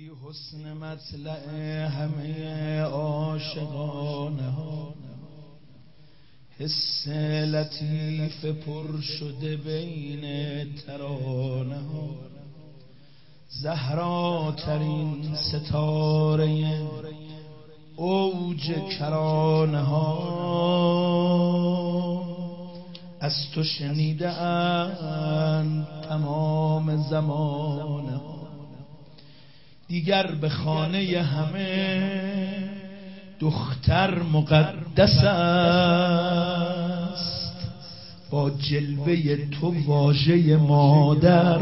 ای حسن مطلع همه عاشقانه ها، حس لطیف پر شده بین ترانه ها، زهراترین ستاره اوج کرانه ها، از تو شنیده اند تمام زمانه ها. دیگر به خانه همه دختر مقدس است، با جلوه تو واژه مادر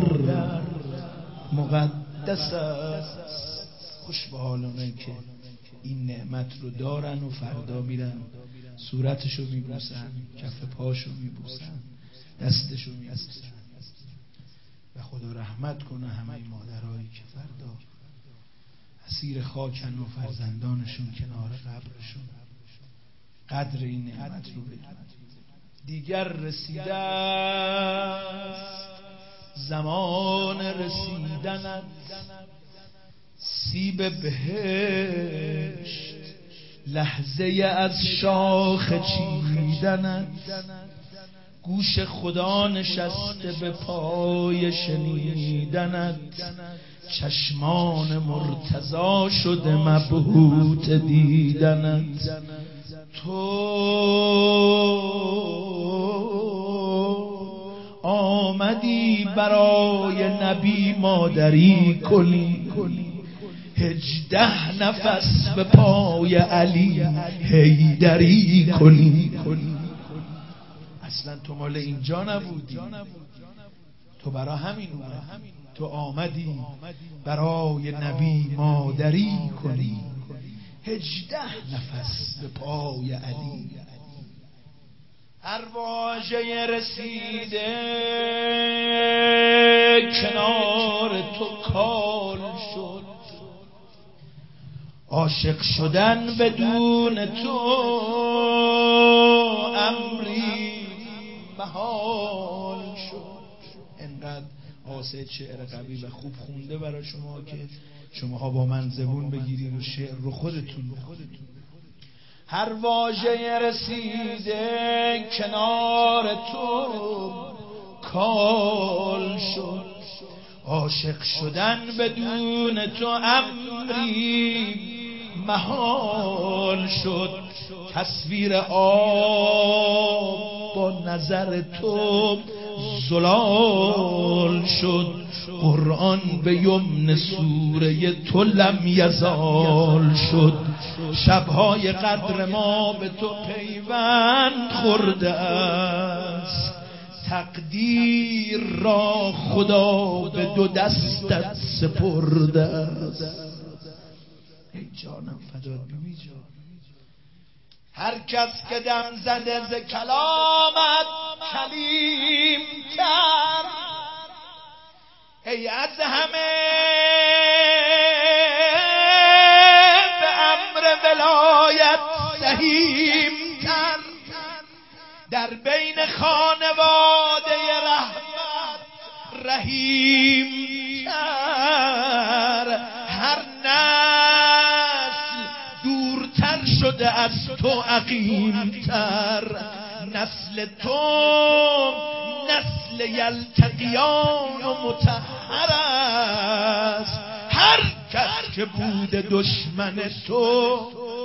مقدس است. خوش به حال اونایی که این نعمت رو دارن و فردا میرن صورتشو میبوسن، کف پاشو میبوسن، دستشو میبوسن. و خدا رحمت کنه همه مادرایی که فردا اسیر خاکن و فرزندانشون کنار قبرشون. قدر این نعمت رو بدونن. دیگر رسیده است زمان رسیدنت، سیب بهشت لحظه از شاخ چیدنت، گوش خدا نشسته به پای شنیدنت، چشمان مرتضی شده مبهوت دیدنت. تو آمدی برای نبی مادری کنی، 18 نفس به پای علی حیدری کنی. اصلا تو مال اینجا نبودی، تو برای همین اومدی. تو آمدی برای نبی مادری کنی، 18 نفس به پای علی. هر واژه رسیده کنار تو کال شد، عاشق شدن بدون تو امری محال شد. انقدر آسه شعر قوی و خوب خونده برای شما که شماها با من زبون بگیرید و شعر رو خودتون بخونید. هر واژه رسیده کنار تو کال شد، عاشق شدن بدون تو امری محال شد. تصویر آب با نظر تو زلال شد، قرآن به یمن سوره تو لم یزال شد. شبهای قدر ما به تو پیوند خورده است، تقدیر را خدا به 2 دستت سپرده است. ای جانم فدات بی جان. هر کس که دم زده ز کلامت کلیم تر، ای از همه به امر ولایت سهیم تر، در بین خانواده رحمت رحیم تر. هر نسل دورتر شده از تو عقیم تر، نسل تو نسل یلتقیان و مطهر است. هر کس که بوده دشمن تو،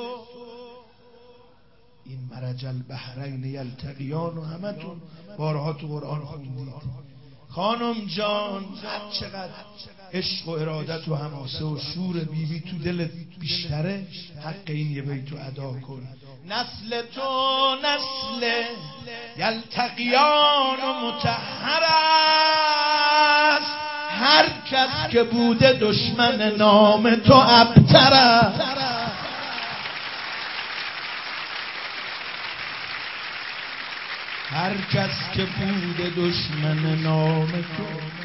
این مرج البحرین یلتقیان و همتون بارها تو قرآن خوندید. خانم جان، هر چقدر عشق و ارادت و حماسه و شور بیبی تو دلت بیشتره، حق این یه بیتو ادا کن. نسل تو نسل یلتقیان و مطهر است، هر کس که بوده دشمن نام تو ابتر است. هر کس که بوده دشمن نام تو.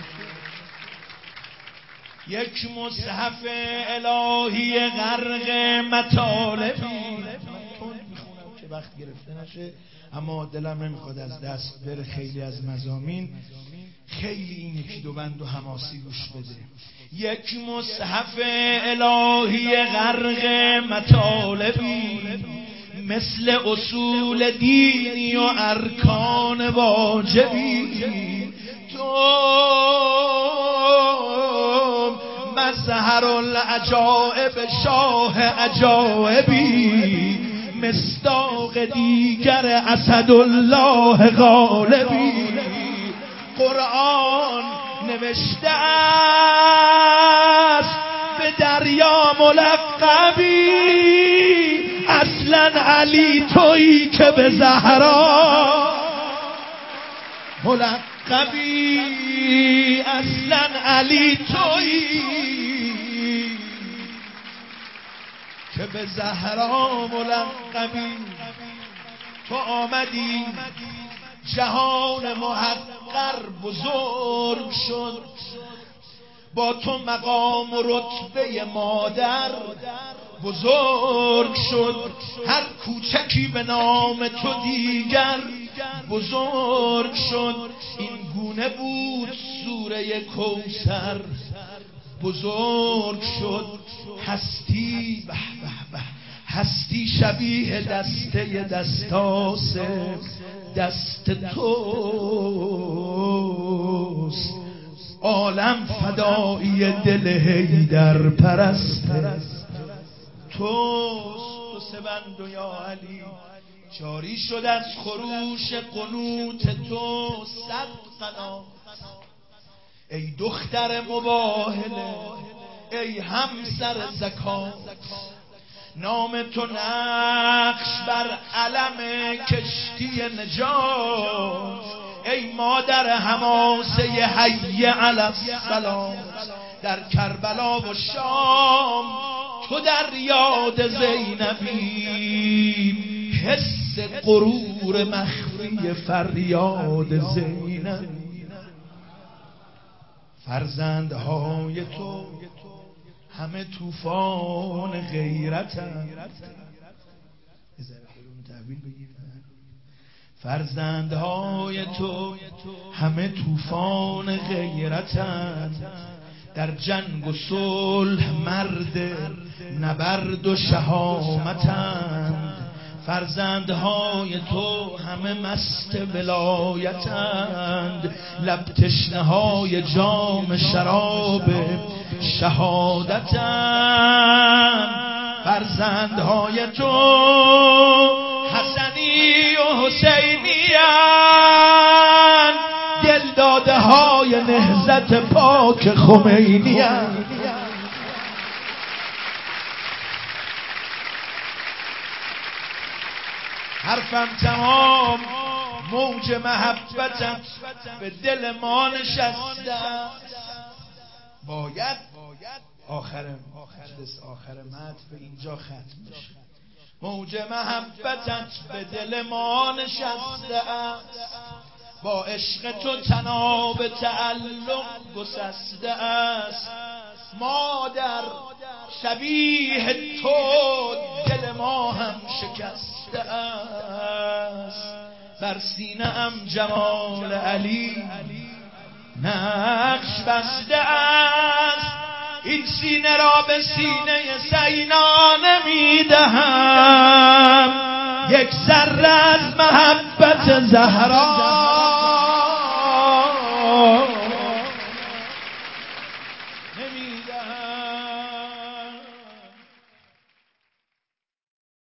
یک مصحف الهی غرق مطالبی، من تند میخونم که وقت گرفته نشه، اما دلم نمیخواد از دست بره خیلی از مضامین. خیلی این یکی دو بند و حماسی گوش بده. یک مصحف الهی غرق مطالبی مثل اصول دینی و ارکان واجبی، تو مظهر العجائب شاه عجایبی، مصداق دیگر اسدالله غالبی. قرآن نوشته است به دریا ملقبی، اصلا علی تویی که به زهرا ملقبی، اصلا علی تویی که به زهرا ملقبی. تو آمدی جهان محقر بزرگ شد، با تو مقام و رتبه مادر بزرگ شد، هر کوچکی به نام تو دیگر بزرگ شد. این گونه بود سوره کوثر بزرگ شد. هستی به به به، هستی شبیه دسته دستاس دست توست، عالم فدایی دل حیدر پرست توست. تو سبند و یا علی جاری شد از خروش قنوت تو 100 قنات. ای دختر مباهله، ای همسر زکات، نام تو نقش بر علم کشتی نجات. ای مادر حماسه حی علی الصلات، در کربلا و شام تو در یاد زینبی، حس غرور مخفی فریاد زینب. فرزندهای تو همه طوفان غیرتند، فرزندهای تو همه طوفان غیرتند، در جنگ و صلح مرد نبرد و شهامتند. فرزندهای تو همه مست ولایتند، لب تشنه های جام شراب شهادتند. فرزندهای تو حسنی و حسینی اند، دلداده های نهضت پاک خمینی اند. حرفم تمام، موج محبتم به دل ما نشسته، باید آخر متن به اینجا ختم بشه. موج محبتت به دل ما نشسته است، با عشق تو تناب تعلق گسسته است. مادر شبیه تو دل ما هم شکسته است، بر سینه ام جمال علی نقش بسته است. این سینه را به سینه سینا نمیدهم، یک ذره از محبت زهرا نمیدهم.